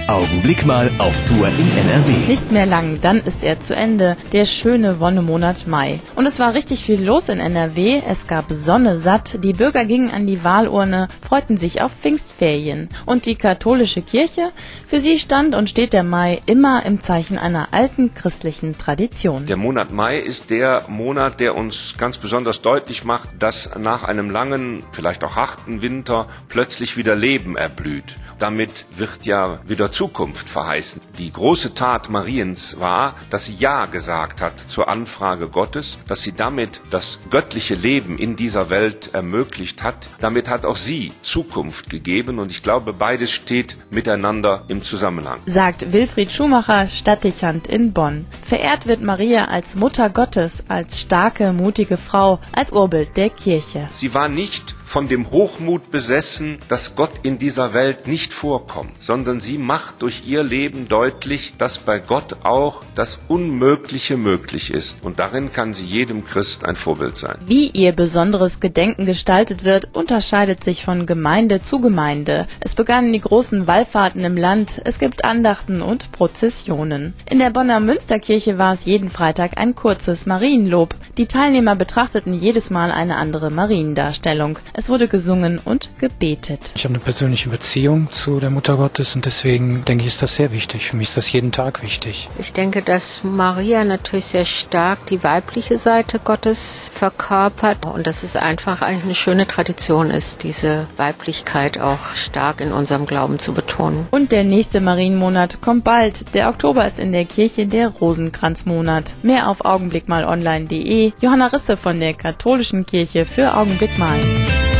Augenblick mal auf Tour in NRW. Nicht mehr lang, dann ist er zu Ende, der schöne Wonnemonat Mai. Und es war richtig viel los in NRW, es gab Sonne satt, die Bürger gingen an die Wahlurne, freuten sich auf Pfingstferien. Und die katholische Kirche? Für sie stand und steht der Mai immer im Zeichen einer alten christlichen Tradition. Der Monat Mai ist der Monat, der uns ganz besonders deutlich macht, dass nach einem langen, vielleicht auch harten Winter plötzlich wieder Leben erblüht. Damit wird ja wieder Zukunft verheißen. Die große Tat Mariens war, dass sie Ja gesagt hat zur Anfrage Gottes, dass sie damit das göttliche Leben in dieser Welt ermöglicht hat. Damit hat auch sie Zukunft gegeben und ich glaube, beides steht miteinander im Zusammenhang. Sagt Wilfried Schumacher, Stadtdechant in Bonn. Verehrt wird Maria als Mutter Gottes, als starke, mutige Frau, als Urbild der Kirche. Sie war nicht von dem Hochmut besessen, dass Gott in dieser Welt nicht vorkommt, sondern sie macht durch ihr Leben deutlich, dass bei Gott auch das Unmögliche möglich ist. Und darin kann sie jedem Christ ein Vorbild sein. Wie ihr besonderes Gedenken gestaltet wird, unterscheidet sich von Gemeinde zu Gemeinde. Es begannen die großen Wallfahrten im Land, es gibt Andachten und Prozessionen. In der Bonner Münsterkirche war es jeden Freitag ein kurzes Marienlob. Die Teilnehmer betrachteten jedes Mal eine andere Mariendarstellung. Es wurde gesungen und gebetet. Ich habe eine persönliche Beziehung zu der Mutter Gottes und deswegen denke ich, ist das sehr wichtig. Für mich ist das jeden Tag wichtig. Ich denke, dass Maria natürlich sehr stark die weibliche Seite Gottes verkörpert und dass es einfach eigentlich eine schöne Tradition ist, diese Weiblichkeit auch stark in unserem Glauben zu betonen. Und der nächste Marienmonat kommt bald. Der Oktober ist in der Kirche der Rosenkranzmonat. Mehr auf augenblickmalonline.de. Johanna Risse von der Katholischen Kirche für Augenblick mal.